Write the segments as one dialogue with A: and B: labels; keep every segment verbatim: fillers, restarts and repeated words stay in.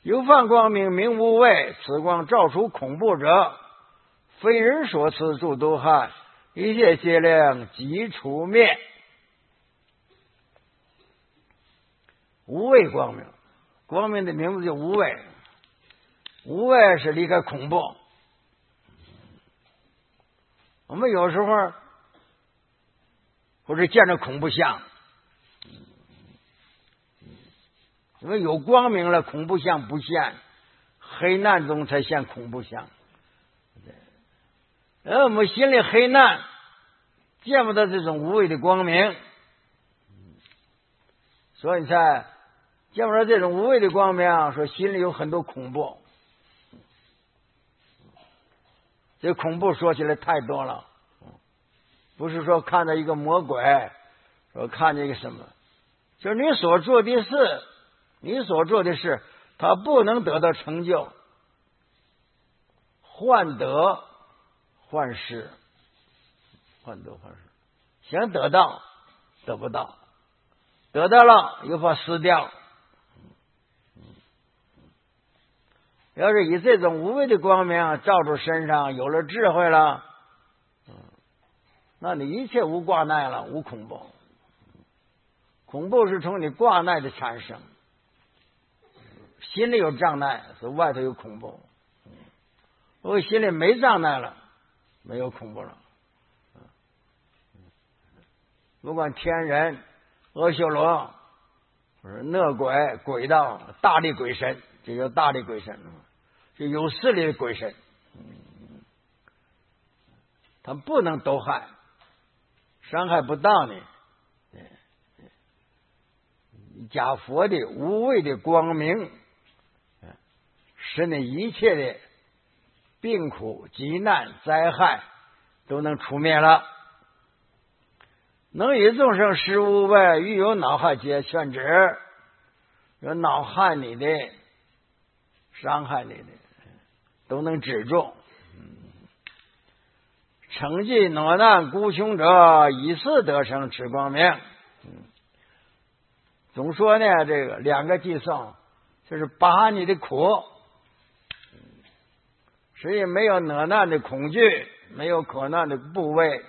A: 有放光明，名无畏。此光照出恐怖者，非人所赐，诸毒害，一切邪灵即除灭。无畏光明，光明的名字叫无畏。无畏是离开恐怖。我们有时候或者见着恐怖像，因为有光明了，恐怖像不现，黑暗中才现恐怖像。而我们心里黑暗，见不到这种无畏的光明，所以你才见不到这种无畏的光明，说心里有很多恐怖。这恐怖说起来太多了，不是说看到一个魔鬼，说看见一个什么，就是你所做的事，你所做的事，它不能得到成就，患得患失，患得患失，想得到得不到，得到了又怕失掉。要是以这种无畏的光明照住身上，有了智慧了，那你一切无挂碍了，无恐怖。恐怖是从你挂碍的产生，心里有障碍，所以外头有恐怖。如果心里没障碍了，没有恐怖了。不管天人、阿修罗、恶鬼、鬼道、大力鬼神，这叫大力鬼神，就有势力的鬼神，他不能毒害，伤害不到你。假佛的无畏的光明，使你一切的病苦、急难、灾害都能除灭了。能与众生施无畏，欲有恼害皆劝止。有恼害你的、伤害你的，都能止住。惩济恼难孤穷者，以是得生持光明。总说呢，这个两个寄送，就是拔你的苦，所以没有恼难的恐惧，没有苦难的怖畏。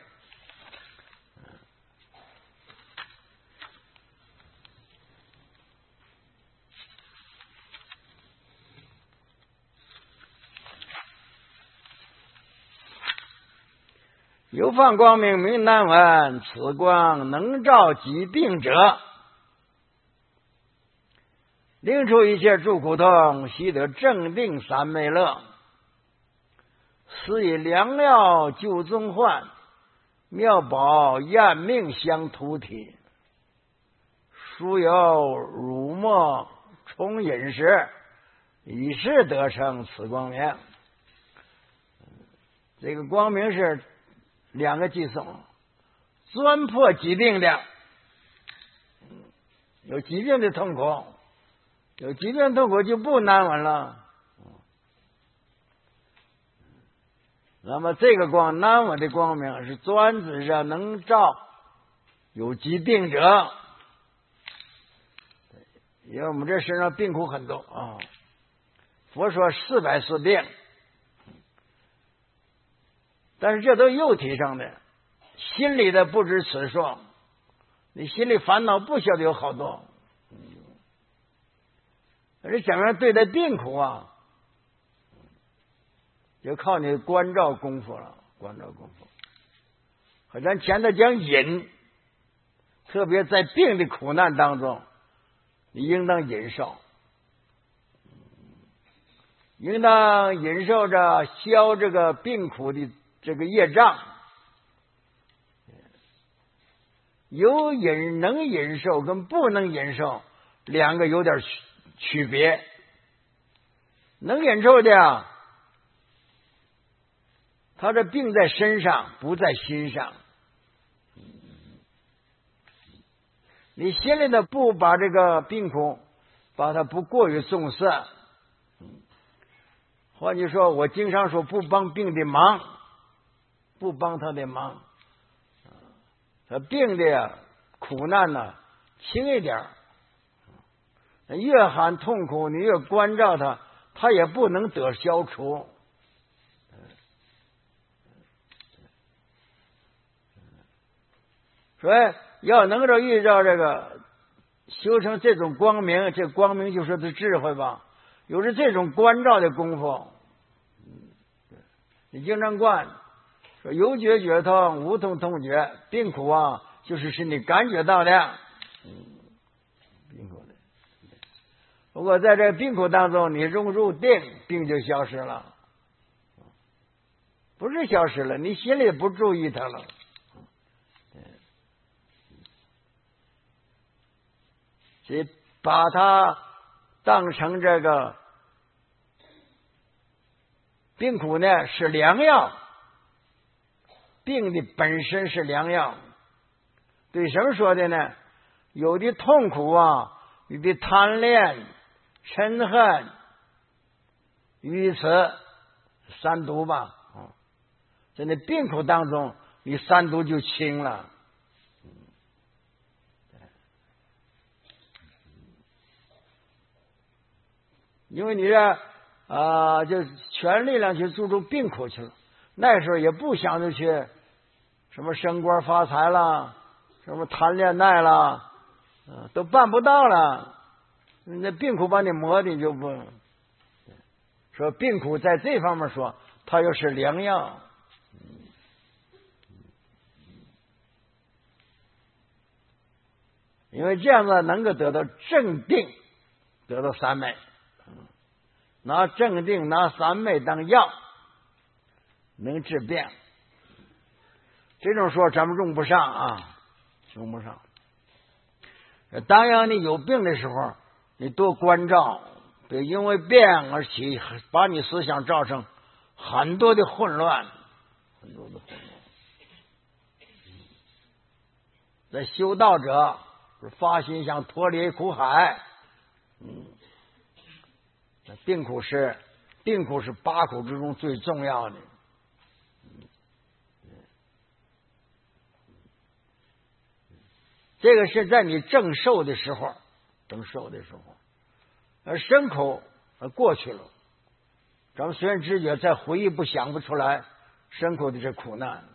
A: 有放光明，名难闻。此光能照疾病者，令除一切诸苦痛，悉得正定三昧乐。是以良药救众患，妙宝验命相图体。书有乳沫充饮食，以是得生此光明。这个光明是两个寄送，专破疾病的，有疾病的痛苦，有疾病痛苦就不难闻了。那么这个光难闻的光明是专指着能照有疾病者，因为我们这身上病苦很多啊。佛说四百四病，但是这都肉体上的，心里的不知此数。你心里烦恼不晓得有好多，可是怎么样对待病苦啊，就靠你关照功夫了。关照功夫和咱前头讲忍，特别在病的苦难当中，你应当忍受，应当忍受着消这个病苦的这个业障。有忍能忍受跟不能忍受两个有点区别。能忍受的，他的病在身上不在心上，你心里的不把这个病苦把它不过于重视。换句说，我经常说不帮病的忙，不帮他的忙，他病的苦难呢轻一点， 越喊痛苦，你越关照他，他也不能得消除。所以要能够遇到这个修成这种光明，这光明就是的智慧吧。有了这种关照的功夫，你经常观说有觉觉痛，无痛痛觉，病苦啊，就是使你感觉到的。嗯，病苦的。如果在这病苦当中，你融入定，病就消失了。不是消失了，你心里不注意它了。所以把它当成这个病苦呢是良药，病的本身是良药。对什么说的呢？有的痛苦啊，有的贪恋、嗔恨、愚痴三毒吧。在那病苦当中，你三毒就轻了。因为你这啊、呃，就全力量去注重病苦去了，那时候也不想着去什么升官发财啦，什么谈恋爱啦，呃，都办不到了。那病苦把你磨的就不说病苦，在这方面说，它又是良药。因为这样子能够得到正定，得到三昧。拿正定拿三昧当药，能治病。这种说咱们用不上啊，用不上。当然你有病的时候，你多关照，别因为病而起，把你思想造成很多的混乱，很多的混乱。在修道者发心想脱离苦海，嗯。病苦是病苦是八苦之中最重要的。这个是在你正受的时候，正受的时候，而身口过去了，咱们虽然知觉再回忆不想不出来身口的这苦难。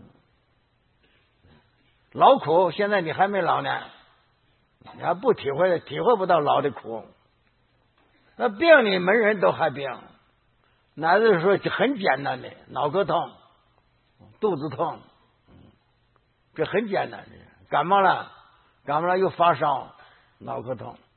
A: 老苦现在你还没老呢，你还不体会体会不到老的苦。那病你门人都害病，那就是说很简单的脑壳痛、肚子痛，这很简单的。感冒了，感冒了又发烧，脑壳痛。